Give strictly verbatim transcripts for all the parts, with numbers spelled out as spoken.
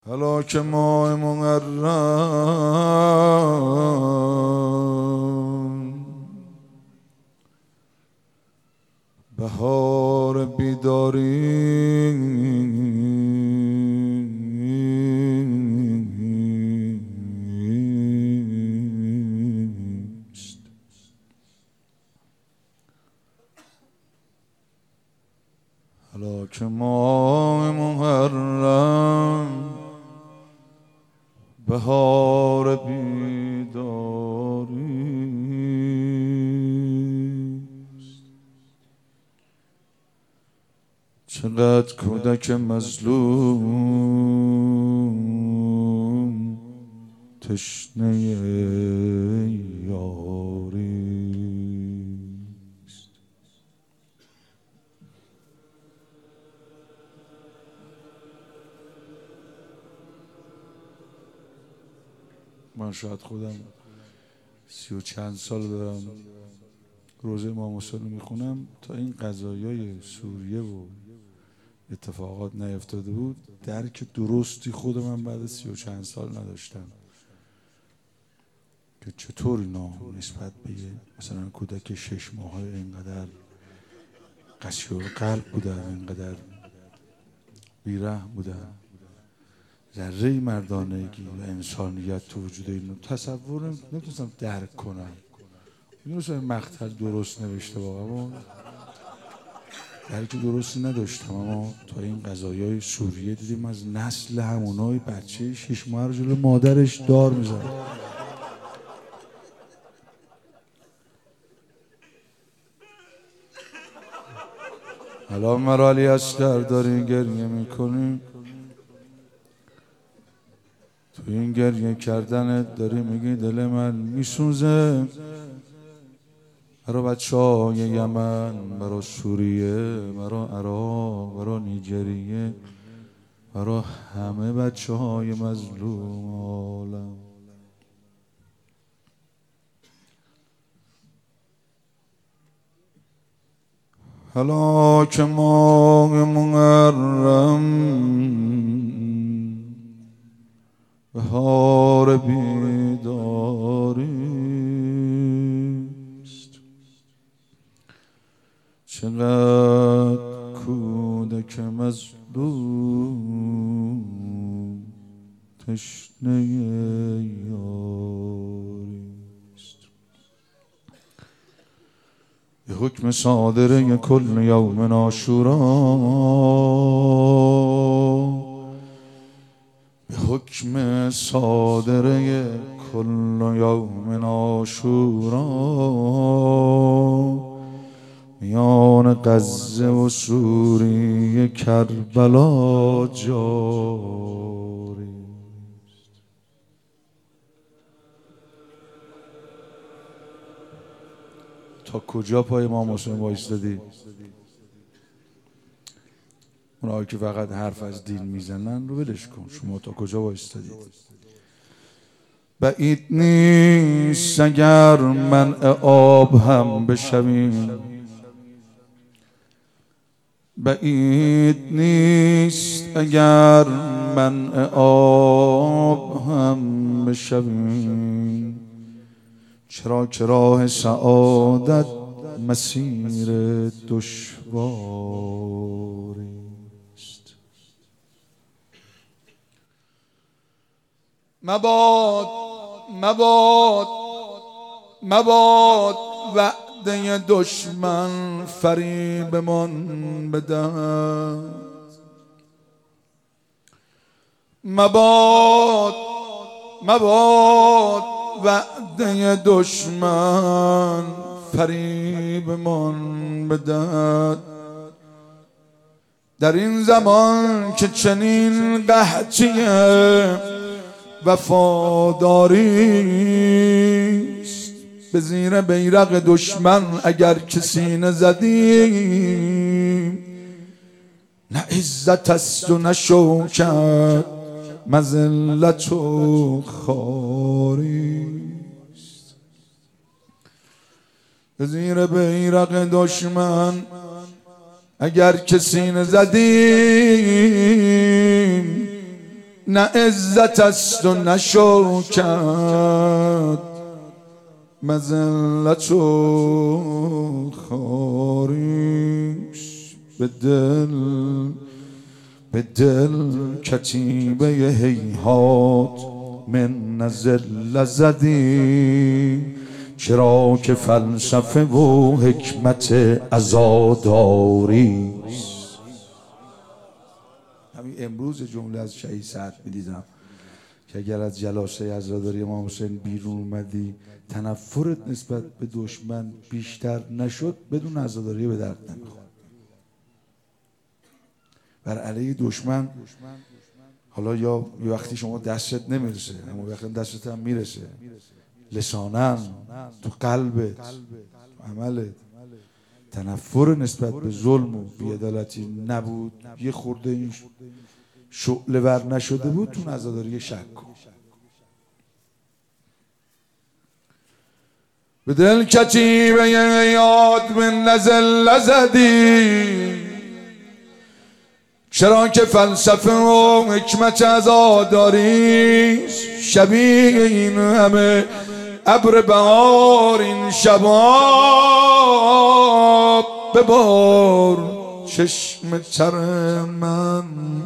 حالا که ماه محرم بهار بیداری است، حالا که ماه محرم بهار بیداری است. چقدر کودک مظلوم تشنه یاری است. من شاید خودم سی و چند سال دارم روزه امام حسین میخونم، تا این قضایای سوریه و اتفاقات نیفتاده بود درک درستی خود من بعد سی و چند سال نداشتم که چطور اینا نسبت به مثلا کودک شش ماهه اینقدر قسیه قلب بودن، اینقدر بیرحم بودن. ذره مردانگی و انسانیت تو وجود اینو تصور نمیتونستم درک کنم. میدونستم این مقطع درست نوشته واقعا، اما درک درستی نداشتم. اما تا این قضایای سوریه دیدیم از نسل همونای بچه شش ماه رو جلو مادرش دار میزن. الان مرالی اصغر دارین گریه میکنیم، تو این گریه کردنت داری میگی دل من میسوزه برا بچه های یمن، برا سوریه، برا عراق، برا نیجریه، برا همه بچه های مظلوم عالم. حالا که ماه محرم بهار بیداری است، چقدر کودک مظلوم تشنه یاری است. به حکم صادره کل یوم عاشورا، به حکم صادره کل یوم عاشورا، میان غزه و سوریه کربلا جاری است. تا کجا پای امام حسین وایستادی؟ اونایی که فقط حرف از دین میزنن رو ولش کن، شما تا کجا وایستادید؟ بعید نیست اگر منع آب هم بشویم، بعید نیست اگر منع آب هم بشویم، چرا که راه سعادت مسیر دشواری. مباد مباد مباد وعده دشمن فریبمان بدهد، مباد مباد وعده دشمن فریبمان بدهد. در این زمان که چنین قحطیه وفاداریست، به زیر بیرق دشمن اگر کسی نزدیم، نه عزت است و نه شوکت، مذلت و خواریست. به زیر بیرق دشمن اگر کسی نزدیم، نه عزت است و نه شوکت، مذلت و خاریش به دل به دل کتیبه هیهات من نزل زدی، چرا که فلسفه و حکمت عزاداری. همین امروز جمله از شهید سعد می‌دیدم که اگر از جلسه عزاداری امام حسین بیرون اومدی تنفرت نسبت به دشمن بیشتر نشد، بدون عزاداری به درد نمیخورد. بر علیه دشمن حالا یا وقتی شما دستت نمیرسه، اما وقتی دستت هم میرسه، لسانن، تو قلبت، تو عملت، تنفر نسبت به ظلم و بی‌عدالتی نبود، یه خورده این شعله ور نشده بود، تو عزاداری شک کن. به دل کتیبه یاد من نزل زدی، چرا که فلسفه و حکمت عزاداری. شبیه این همه ابر بهار این شباب ببار، چشم تر من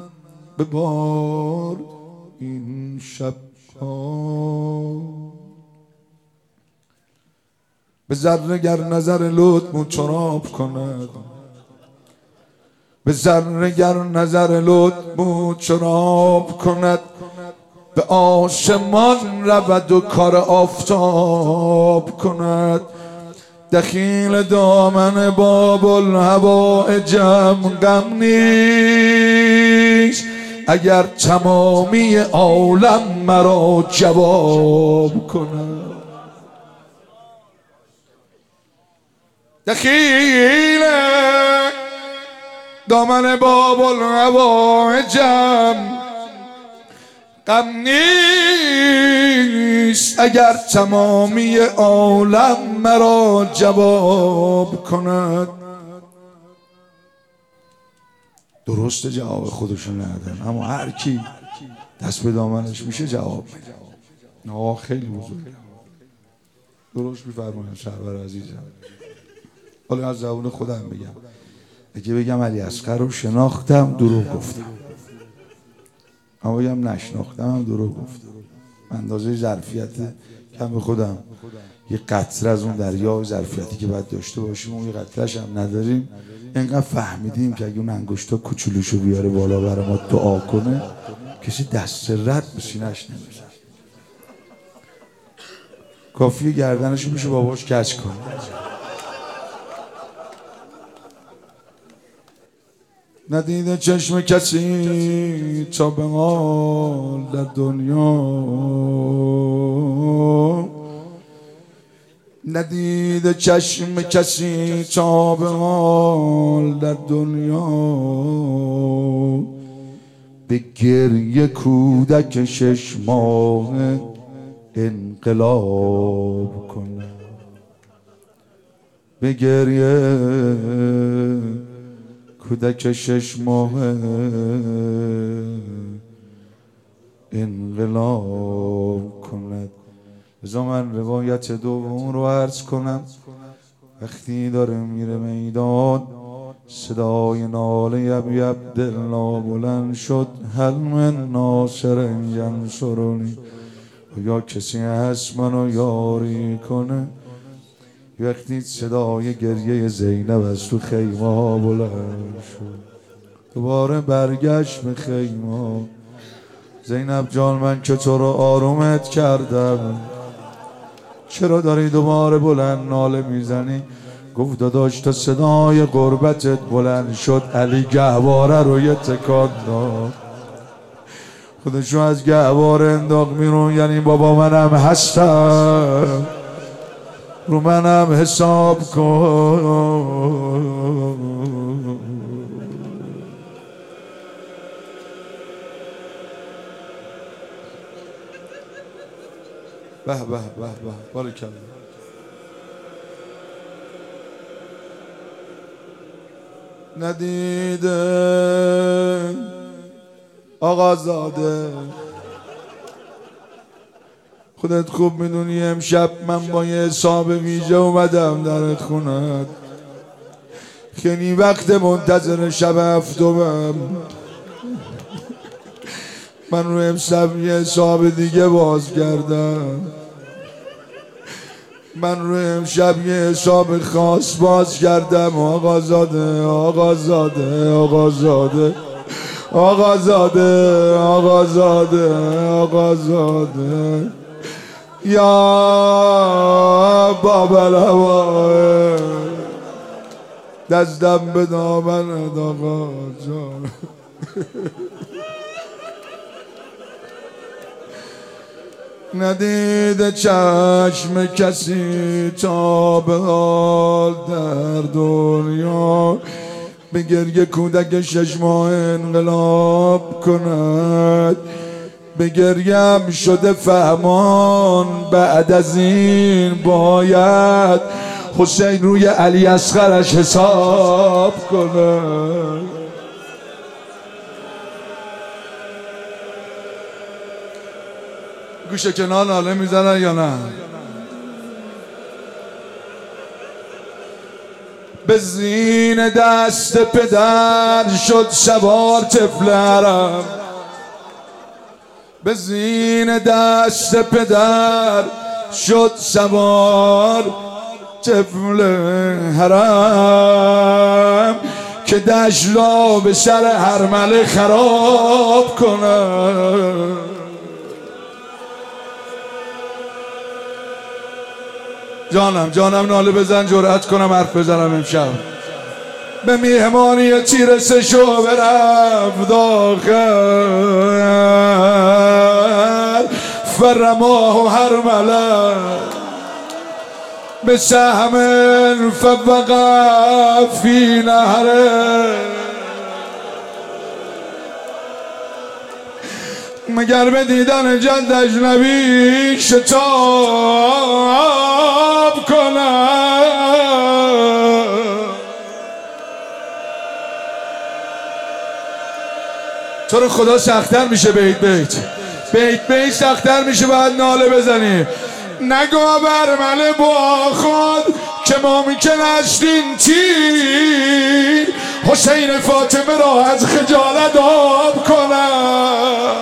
ببار این شب ها. به ذره گر نظر لطف چراب کند، به ذره گر نظر لطف چراب کند، به آسمان رود و کار آفتاب کند. دخیل دامن باب الهوایجم غم نیست، اگر تمامی عالم مرا جواب کند. دخیل دامن باب الهوایجم غم نیست، اگر تمامی عالم مرا جواب کند. درست جواب خودشون ندارن، اما هر کی دست به دامنش میشه جواب میده. آه خیلی بزرگه، درست میفرمایند سرور عزیزم. حالا از زبون خودم بگم، اگه بگم علی اصغر رو شناختم دروغ گفتم، اما بگم نشناختم هم دروغ گفتم. اندازه ظرفیت کم خودم یه قطره از اون دریای ظرفیتی که باید داشته باشیم اون یه قطره‌اش هم نداریم. اینقدر فهمیدیم که اگه اون انگشتا کوچولوشو بیاره بالا برای ما دعا کنه، کسی دست رد به سینه‌اش نمیزنه. کافیه گردنشو میشه باباش کج کنه. ندیده چشم کسی تا به حال در دنیا، ندیده چشم کسی تا به حال در دنیا، به گریه کودک شش ماه انقلاب کنه، به گریه کودک شش ماه انقلاب کند. بذار من روایت دوم رو عرض کنم. وقتی داره میره میدان، صدای ناله یب یب دلنا بلند شد، هل من ناصر ینصرنی، یا کسی هست منو یاری کنه. وقتی صدای گریه زینب از تو خیمه ها بلند شد، دوباره برگشت به خیمه ها. زینب جان من که تو رو آرومت کردم، چرا داری دوباره بلند ناله میزنی؟ گفت داداش تا صدای غربتت بلند شد علی گهواره رو یه تکان داد، خودشو از گهواره انداخت میرون، یعنی بابا منم هستم، رو منم حساب کن. به به به به بارکالله. ندیده آقازاده. خودت خوب میدونی امشب من با یه حساب ویژه اومدم درت خونت. خیلی وقت منتظر شب هفتمم. من رو امشب یه حساب دیگه باز کردم. من رو امشب یه حساب خاص باز کردم. آقازاده آقازاده آقازاده آقازاده آقازاده آقازاده یا بابا دستم به دامنت آقا جان. ندیده چشم کسی تا به حال در دنیا به گریه کودک شش ماه انقلاب کند. به گریم شده فهمان بعد از این باید حسین روی علی اصغرش حساب کند. گوشه کنار ناله میزنن یا نه؟ به زین دست پدر شد سوار طفلرم. به زین دست پدر شد سوار طفل حرم که دشت را به سر هرمله خراب کنه. جانم جانم ناله بزن جرأت کنم حرف بزنم امشب. به میهمانی تیر سه شو برفت آخر فرماه و هرمله به سهم فوقع فی نهره. مگر به دیدن جد اجنبی شتاب کنم. تو رو خدا سختر میشه بیت بیت بیت بیت سختر میشه باید ناله بزنی. نگو برمله با خود که ممکن است این تیر حسین فاطمه را از خجالت آب کنم.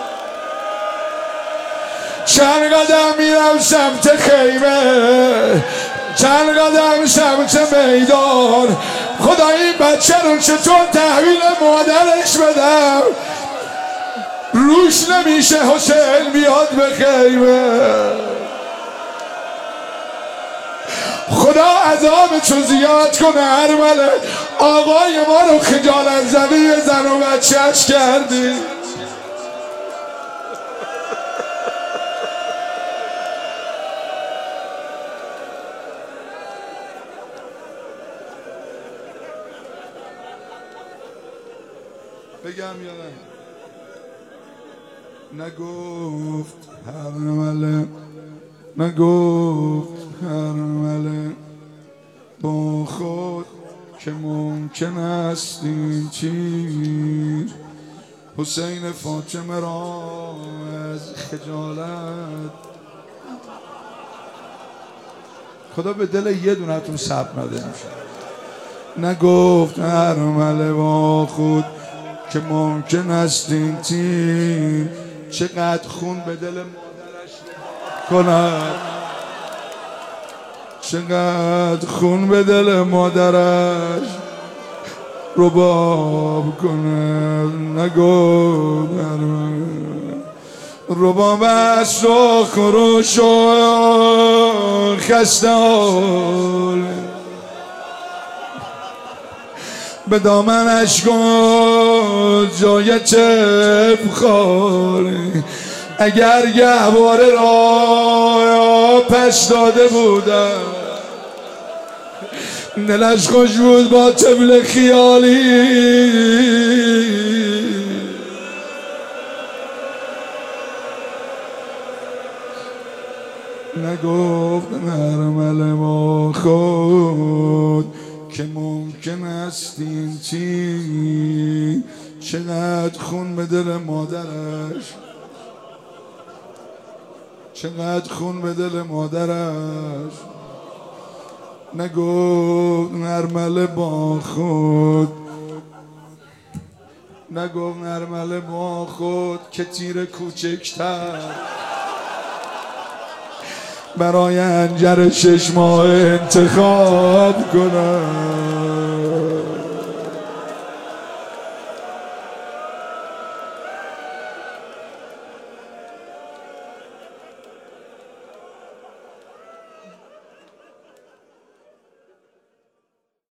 چند قدم میرم سمت خیمه چند قدم سمت میدان. خدا این بچه رو چطور تحویل مادرش بدم؟ روش نمیشه حسین بیاد به خیمه. خدا عذابتو زیاد کنه هرمله. آقای ما رو خجالت زدی زن و بچهش کردی. بگم یا نه؟ نگفت هرمله نگفت هرمله با خود که ممکن است این چیز حسین فاطمه را از خجالت. خدا به دل یه دونتون صبر نده میشه. نگفت هرمله با خود که ممکن است این تیر چقدر خون به دل مادرش کند. چقدر خون به دل مادرش رباب کند. نگفت رباب است و خروش و خسته حال به دامنش کن جای چپ خالی. اگر گهواره را پس داده بودم دلش خوش بود با طفل خیالی. نگفت هرمله با خود که ممکن است این چیز چقدر خون به دل مادرش، چقدر خون به دل مادرش. نگفت نرمله با خود، نگفت نرمله با خود که تیر کوچکتر برای هنجر شش ماه انتخاب کنم.